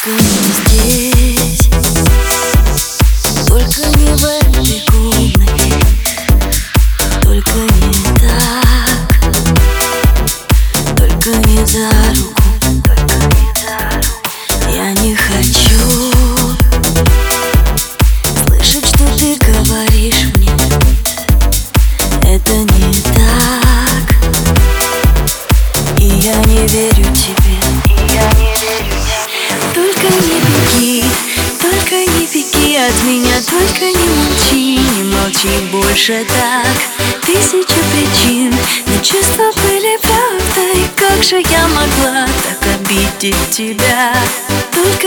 Только не здесь, только не в этой комнате, только не так, только не за руку, я не хочу слышать, что ты говоришь мне. Это не так, и я не верю тебе. Только не беги от меня, только не молчи больше так. Тысяча причин, но чувства были правдой. Как же я могла так обидеть тебя? Только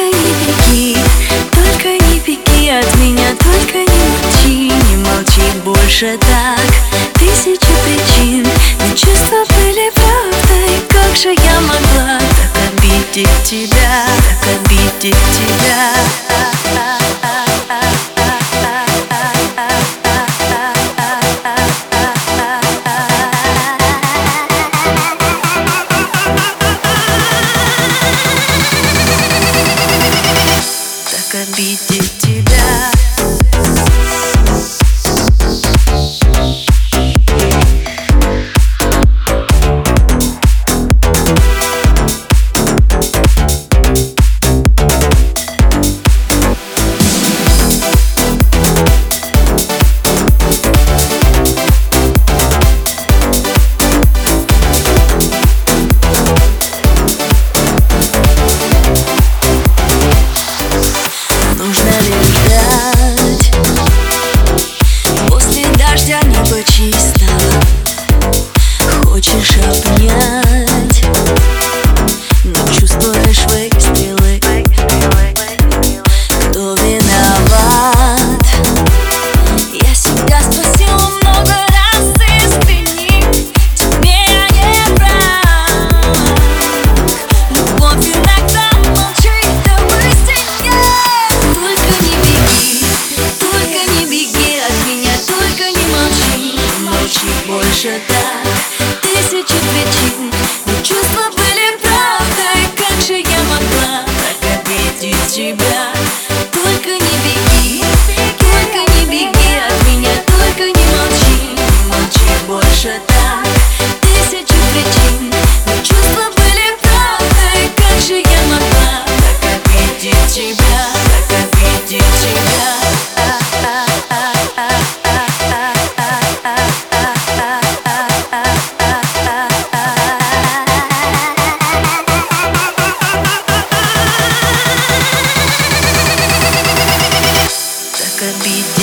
не беги от меня, только не молчи больше так. Тысяча причин, но чувства были правдой. Как же я могла так обидеть тебя, так обидеть тебя? Так обидеть тебя. Чистого хочешь обнять, но чувствуешь выстрелы. Кто виноват? Я себя спросила много раз, искренне. Тебе я не враг. Любовь иногда молчит до истине. Только не беги от меня, только не молчи. Молчи больше так. Тысячи причин, но чувства были правдой. Как же я могла так обидеть тебя? Только не беги от меня, только не молчи больше так. Тысячи причин, но чувства были правдой. Как же я могла так обидеть тебя, так обидеть тебя? Обидеть.